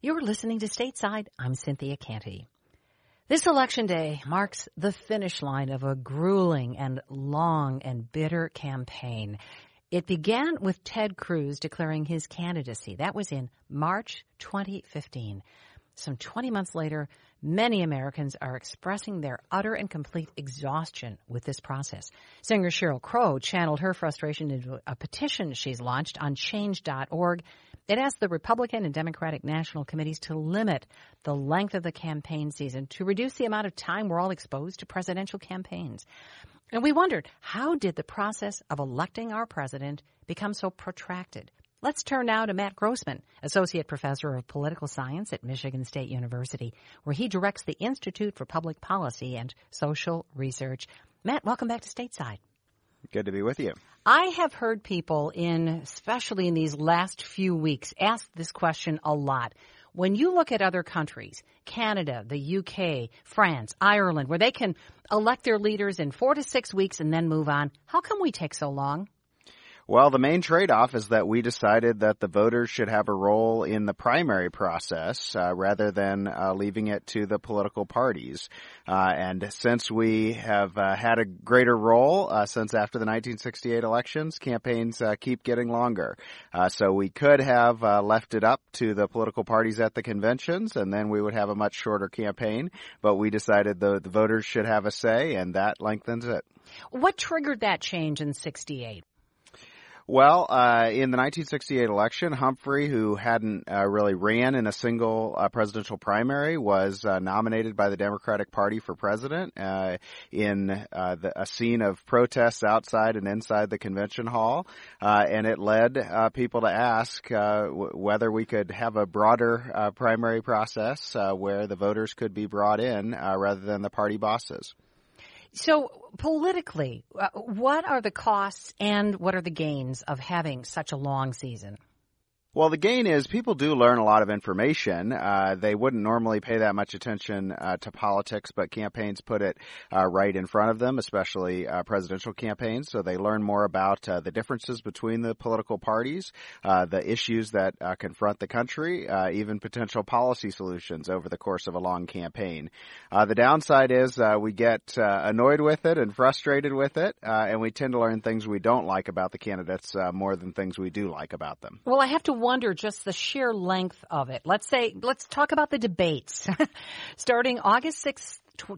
You're listening to Stateside. I'm Cynthia Canty. This election day marks the finish line of a grueling and long and bitter campaign. It began with Ted Cruz declaring his candidacy. That was in March 2015. Some 20 months later, many Americans are expressing their utter and complete exhaustion with this process. Singer Sheryl Crow channeled her frustration into a petition she's launched on change.org. It asked the Republican and Democratic National Committees to limit the length of the campaign season to reduce the amount of time we're all exposed to presidential campaigns. And we wondered, how did the process of electing our president become so protracted? Let's turn now to Matt Grossman, Associate Professor of Political Science at Michigan State University, where he directs the Institute for Public Policy and Social Research. Matt, welcome back to Stateside. Good to be with you. I have heard people, especially in these last few weeks, ask this question a lot. When you look at other countries, Canada, the UK, France, Ireland, where they can elect their leaders in 4 to 6 weeks and then move on, how come we take so long? Well, the main trade-off is that we decided that the voters should have a role in the primary process rather than leaving it to the political parties. And since we have had a greater role since after the 1968 elections, campaigns keep getting longer. So we could have left it up to the political parties at the conventions, and then we would have a much shorter campaign. But we decided the voters should have a say, and that lengthens it. What triggered that change in 68? Well, in the 1968 election, Humphrey, who hadn't really ran in a single presidential primary, was nominated by the Democratic Party for president in a scene of protests outside and inside the convention hall. And it led people to ask whether we could have a broader primary process where the voters could be brought in rather than the party bosses. So politically, what are the costs and what are the gains of having such a long season? Well, the gain is people do learn a lot of information. They wouldn't normally pay that much attention to politics, but campaigns put it right in front of them, especially presidential campaigns. So they learn more about the differences between the political parties, the issues that confront the country, even potential policy solutions over the course of a long campaign. The downside is we get annoyed with it and frustrated with it, and we tend to learn things we don't like about the candidates more than things we do like about them. Well, I have to wonder just the sheer length of it. Let's talk about the debates. Starting August 6th,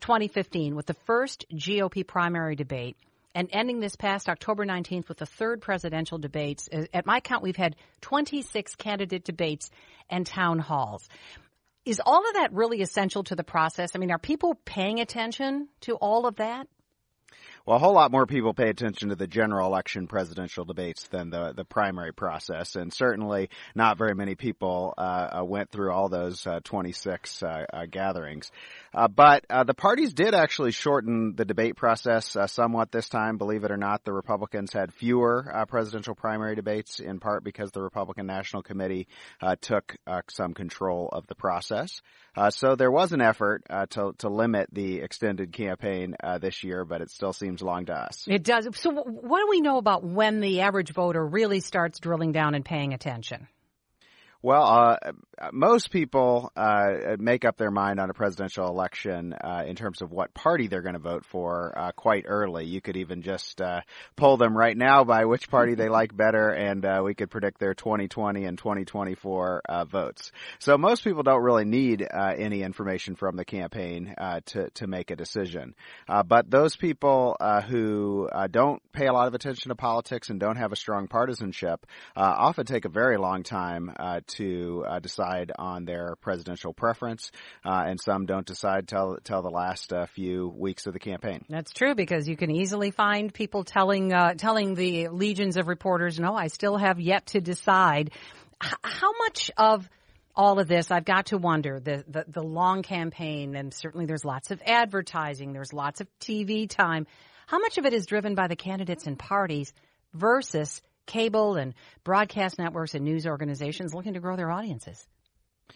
2015 with the first GOP primary debate and ending this past October 19th with the third presidential debates. At my count, we've had 26 candidate debates and town halls. Is all of that really essential to the process? I mean, are people paying attention to all of that? Well, a whole lot more people pay attention to the general election presidential debates than the primary process, and certainly not very many people went through all those 26 gatherings. But the parties did actually shorten the debate process somewhat this time. Believe it or not, the Republicans had fewer presidential primary debates, in part because the Republican National Committee took some control of the process. So there was an effort to limit the extended campaign this year, but it still seems long to us. It does. So what do we know about when the average voter really starts drilling down and paying attention? Well, most people make up their mind on a presidential election in terms of what party they're going to vote for quite early. You could even just poll them right now by which party they like better, and we could predict their 2020 and 2024 votes. So most people don't really need any information from the campaign to make a decision. But those people who don't pay a lot of attention to politics and don't have a strong partisanship often take a very long time to decide on their presidential preference, and some don't decide till the last few weeks of the campaign. That's true, because you can easily find people telling the legions of reporters, no, I still have yet to decide. How much of all of this, I've got to wonder, the long campaign, and certainly there's lots of advertising, there's lots of TV time, how much of it is driven by the candidates and parties versus cable and broadcast networks and news organizations looking to grow their audiences?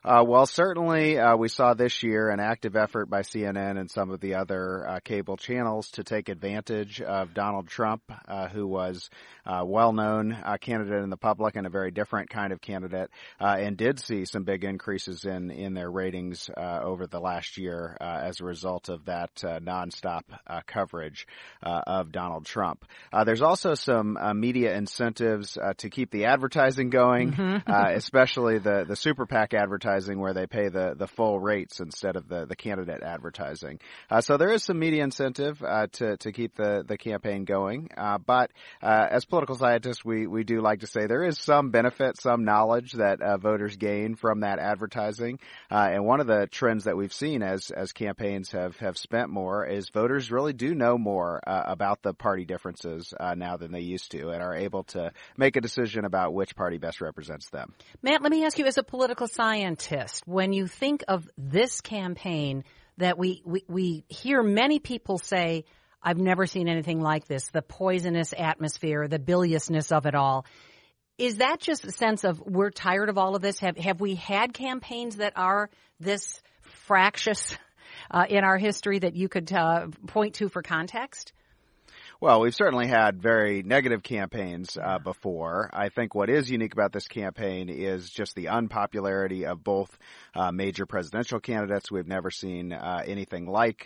Well, certainly we saw this year an active effort by CNN and some of the other cable channels to take advantage of Donald Trump, who was a well-known candidate in the public and a very different kind of candidate, and did see some big increases in their ratings over the last year as a result of that nonstop coverage of Donald Trump. There's also some media incentives to keep the advertising going, especially the super PAC advertising, where they pay the full rates instead of the candidate advertising. So there is some media incentive to keep the campaign going. But as political scientists, we do like to say there is some benefit, some knowledge that voters gain from that advertising. And one of the trends that we've seen as campaigns have spent more is voters really do know more about the party differences now than they used to, and are able to make a decision about which party best represents them. Matt, let me ask you, as a political scientist, when you think of this campaign that we hear many people say, I've never seen anything like this, the poisonous atmosphere, the biliousness of it all. Is that just a sense of we're tired of all of this? Have we had campaigns that are this fractious in our history that you could point to for context? Well, we've certainly had very negative campaigns before. I think what is unique about this campaign is just the unpopularity of both major presidential candidates. We've never seen anything like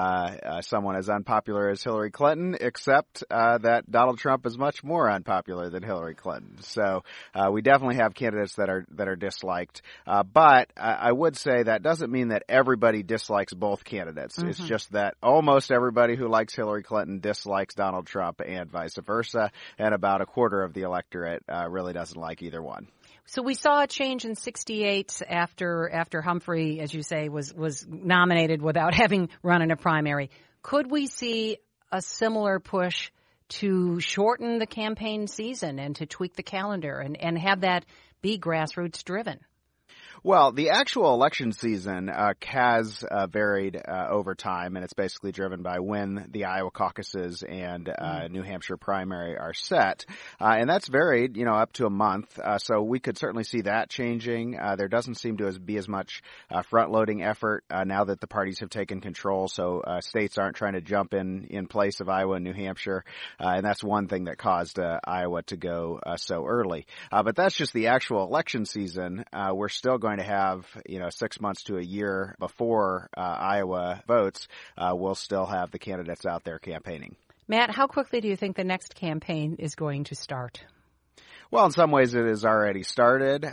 someone as unpopular as Hillary Clinton, except that Donald Trump is much more unpopular than Hillary Clinton. So we definitely have candidates that are disliked. But I would say that doesn't mean that everybody dislikes both candidates. Mm-hmm. It's just that almost everybody who likes Hillary Clinton dislikes Donald Trump, and vice versa, and about a quarter of the electorate really doesn't like either one. So we saw a change in 68 after Humphrey, as you say, was nominated without having run in a primary. Could we see a similar push to shorten the campaign season and to tweak the calendar and have that be grassroots driven? Well, the actual election season has varied over time, and it's basically driven by when the Iowa caucuses and New Hampshire primary are set. And that's varied, up to a month. So we could certainly see that changing. There doesn't seem to be as much front-loading effort now that the parties have taken control. So states aren't trying to jump in place of Iowa and New Hampshire. And that's one thing that caused Iowa to go so early. But that's just the actual election season. We're still going to have, 6 months to a year before Iowa votes. We'll still have the candidates out there campaigning. Matt, how quickly do you think the next campaign is going to start? Well, in some ways it has already started.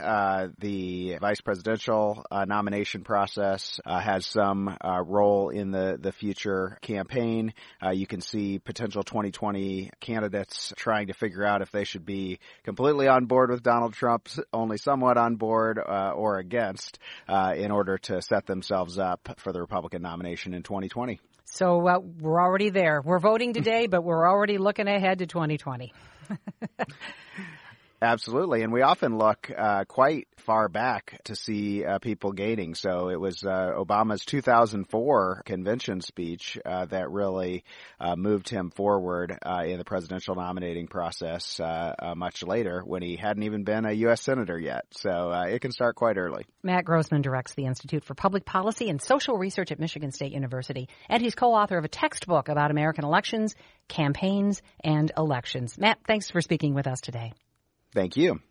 The vice presidential nomination process has some role in the future campaign. You can see potential 2020 candidates trying to figure out if they should be completely on board with Donald Trump, only somewhat on board, or against, in order to set themselves up for the Republican nomination in 2020. So we're already there. We're voting today, but we're already looking ahead to 2020. Absolutely. And we often look quite far back to see people gaining. So it was Obama's 2004 convention speech that really moved him forward in the presidential nominating process much later, when he hadn't even been a U.S. Senator yet. So it can start quite early. Matt Grossman directs the Institute for Public Policy and Social Research at Michigan State University, and he's co-author of a textbook about American elections, campaigns, and elections. Matt, thanks for speaking with us today. Thank you.